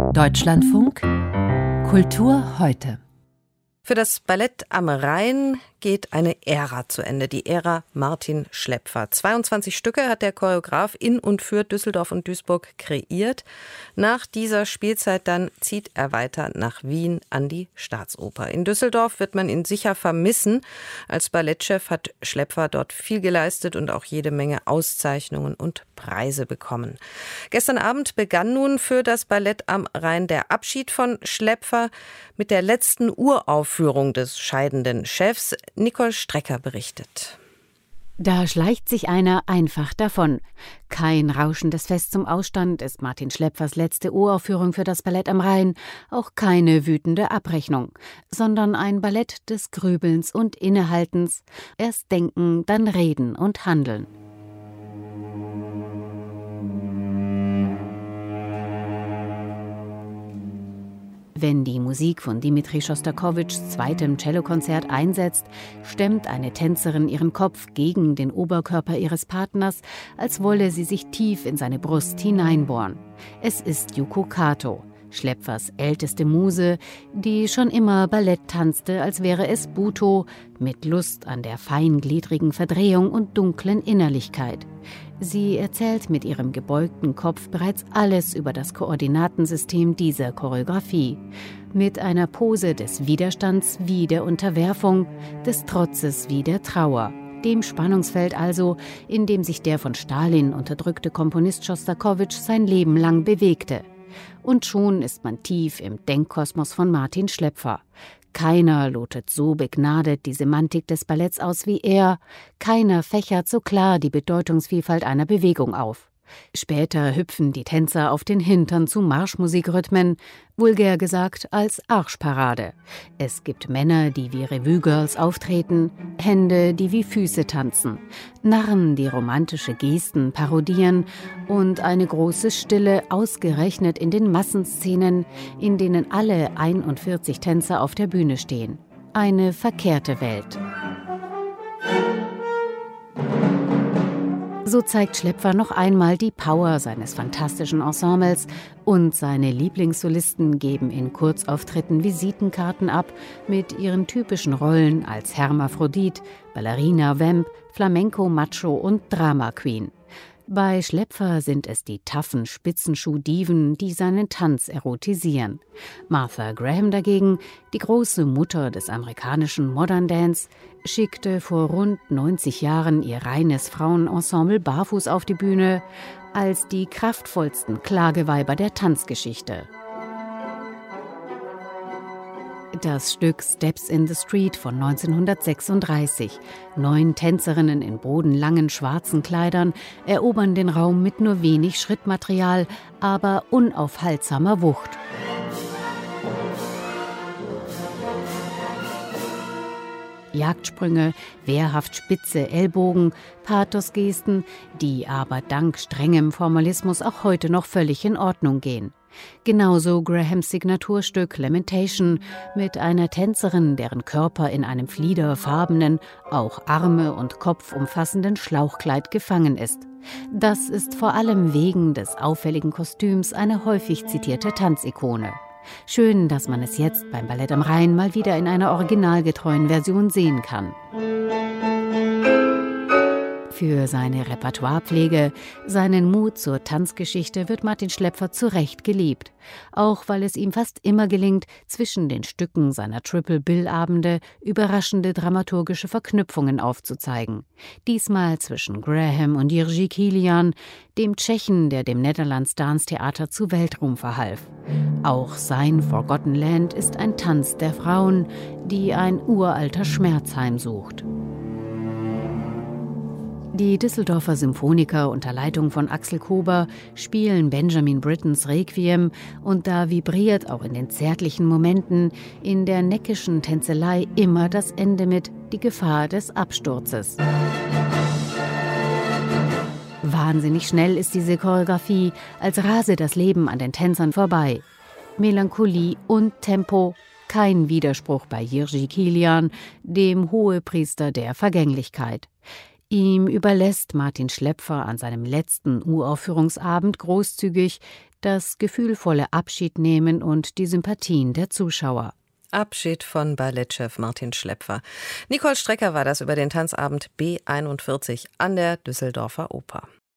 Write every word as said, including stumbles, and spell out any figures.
Deutschlandfunk Kultur heute. Für das Ballett am Rhein geht eine Ära zu Ende, die Ära Martin Schlepfer. zweiundzwanzig Stücke hat der Choreograf in und für Düsseldorf und Duisburg kreiert. Nach dieser Spielzeit dann zieht er weiter nach Wien an die Staatsoper. In Düsseldorf wird man ihn sicher vermissen. Als Ballettchef hat Schlepfer dort viel geleistet und auch jede Menge Auszeichnungen und Preise bekommen. Gestern Abend begann nun für das Ballett am Rhein der Abschied von Schlepfer mit der letzten Uraufführung des scheidenden Chefs. Nicole Strecker berichtet. Da schleicht sich einer einfach davon. Kein rauschendes Fest zum Ausstand ist Martin Schlepfers letzte Uraufführung für das Ballett am Rhein, auch keine wütende Abrechnung, sondern ein Ballett des Grübelns und Innehaltens, erst denken, dann reden und handeln. Wenn die Musik von Dmitri Schostakowitschs zweitem Cellokonzert einsetzt, stemmt eine Tänzerin ihren Kopf gegen den Oberkörper ihres Partners, als wolle sie sich tief in seine Brust hineinbohren. Es ist Yuko Kato, Schlepfers älteste Muse, die schon immer Ballett tanzte, als wäre es Butoh, mit Lust an der feingliedrigen Verdrehung und dunklen Innerlichkeit. Sie erzählt mit ihrem gebeugten Kopf bereits alles über das Koordinatensystem dieser Choreografie. Mit einer Pose des Widerstands wie der Unterwerfung, des Trotzes wie der Trauer. Dem Spannungsfeld also, in dem sich der von Stalin unterdrückte Komponist Schostakowitsch sein Leben lang bewegte. Und schon ist man tief im Denkkosmos von Martin Schlepfer. Keiner lotet so begnadet die Semantik des Balletts aus wie er, keiner fächert so klar die Bedeutungsvielfalt einer Bewegung auf. Später hüpfen die Tänzer auf den Hintern zu Marschmusikrhythmen, vulgär gesagt als Arschparade. Es gibt Männer, die wie Revue-Girls auftreten, Hände, die wie Füße tanzen, Narren, die romantische Gesten parodieren und eine große Stille ausgerechnet in den Massenszenen, in denen alle einundvierzig Tänzer auf der Bühne stehen. Eine verkehrte Welt. So zeigt Schlepfer noch einmal die Power seines fantastischen Ensembles und seine Lieblingssolisten geben in Kurzauftritten Visitenkarten ab mit ihren typischen Rollen als Hermaphrodit, Ballerina Vamp, Flamenco Macho und Drama Queen. Bei Schlepfer sind es die taffen Spitzenschuh-Diven, die seinen Tanz erotisieren. Martha Graham dagegen, die große Mutter des amerikanischen Modern Dance, schickte vor rund neunzig Jahren ihr reines Frauenensemble barfuß auf die Bühne als die kraftvollsten Klageweiber der Tanzgeschichte. Das Stück Steps in the Street von neunzehnhundertsechsunddreißig. Neun Tänzerinnen in bodenlangen schwarzen Kleidern erobern den Raum mit nur wenig Schrittmaterial, aber unaufhaltsamer Wucht. Jagdsprünge, wehrhaft spitze Ellbogen, Pathosgesten, die aber dank strengem Formalismus auch heute noch völlig in Ordnung gehen. Genauso Grahams Signaturstück Lamentation mit einer Tänzerin, deren Körper in einem fliederfarbenen, auch Arme und Kopf umfassenden Schlauchkleid gefangen ist. Das ist vor allem wegen des auffälligen Kostüms eine häufig zitierte Tanzikone. Schön, dass man es jetzt beim Ballett am Rhein mal wieder in einer originalgetreuen Version sehen kann. Für seine Repertoirepflege, seinen Mut zur Tanzgeschichte wird Martin Schlepfer zu Recht geliebt. Auch weil es ihm fast immer gelingt, zwischen den Stücken seiner Triple-Bill-Abende überraschende dramaturgische Verknüpfungen aufzuzeigen. Diesmal zwischen Graham und Jiří Kylián, dem Tschechen, der dem Netherlands Dance Theater zu Weltruhm verhalf. Auch sein Forgotten Land ist ein Tanz der Frauen, die ein uralter Schmerz heimsucht. Die Düsseldorfer Symphoniker unter Leitung von Axel Kober spielen Benjamin Brittens Requiem und da vibriert auch in den zärtlichen Momenten in der neckischen Tänzelei immer das Ende mit, die Gefahr des Absturzes. Wahnsinnig schnell ist diese Choreografie, als rase das Leben an den Tänzern vorbei. Melancholie und Tempo, kein Widerspruch bei Jiří Kylián, dem Hohepriester der Vergänglichkeit. Ihm überlässt Martin Schlepfer an seinem letzten Uraufführungsabend großzügig das gefühlvolle Abschiednehmen und die Sympathien der Zuschauer. Abschied von Ballettchef Martin Schlepfer. Nicole Strecker war das über den Tanzabend B einundvierzig an der Düsseldorfer Oper.